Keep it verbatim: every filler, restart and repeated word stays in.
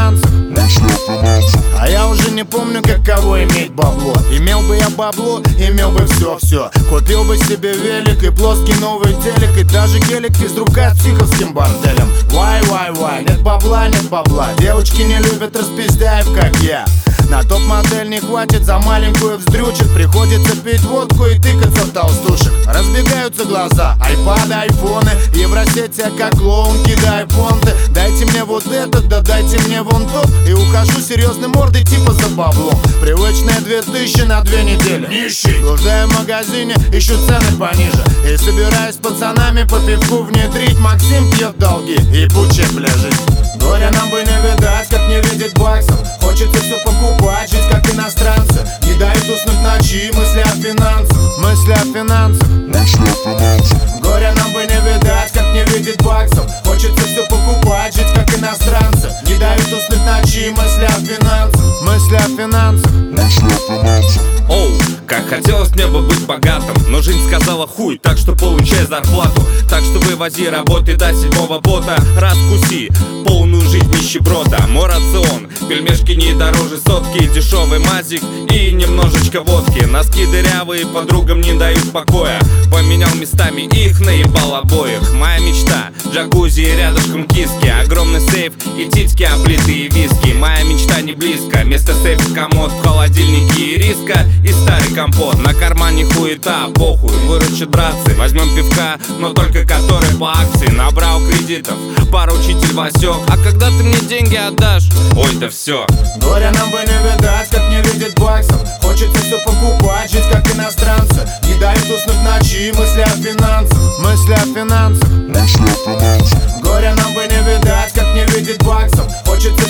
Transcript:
финансах, а я уже не помню, каково иметь бабло. Имел бы я бабло, имел бы все-все. Купил бы себе велик и плоский новый телек, и даже гелик физрука с психовским борделем. Вай, вай, вай, нет бабла, нет бабла. Девочки не любят распиздяев, как я. На топ-модель не хватит, за маленькую вздрючек. Приходится пить водку и тыкаться в толстушек. Разбегаются глаза, айпады, айфоны. Евросеть, я как клоун, кидаю понты. Дайте мне вот этот, да дайте мне вон тот. И ухожу серьезной мордой типа за баблом. Привычные две тысячи на две недели. Нищий. Блуждаю в магазине, ищу цены пониже. И собираюсь с пацанами по пивку внедрить. Максим пьет долги и пучит, бля, жизнь. Горя нам бы не видать, как не видеть баксов. Хочется все покупать, жить как иностранцы. Не дают уснуть ночи, мысли о финансах. Мысли о финансах, мысли о финансах. Горя нам бы не видать, как не видеть баксов. Хочется все покупать, жить как иностранцы. Не дают уснуть ночи, мысли о финансах. Мысли о финансах, мысли о финансах. Оу, как хотелось мне бы быть богатым, но жизнь сказала хуй, так что получай зарплату. Так что вывози работы до седьмого пота. Раскуси полную жизнь нищеброда. Мой рацион, пельмешки не дороже сотки, дешевый мазик и немножечко водки. Носки дырявые подругам не дают покоя. Поменял местами их, наебал обоих. Моя мечта, джакузи и рядышком киски. Огромный сейф и титьки облитые виски. Моя мечта не близко, вместо сейфа комод, в холодильнике и риска и старый компот. На кармане хуета, похуй, выручит братцы. Возьмем пивка, но только который по акции. Набрал кредитов, поручитель Васек. А когда ты мне деньги отдашь? Ой, да все. Горя нам бы не видать, как не видеть баксов. Хочется все покупать, жить как иностранцы. Не дают уснуть ночи, мысли о финансах. Мысли о финансах, мысли о финансах. Горя нам бы не видать, как не видеть баксов. Хочется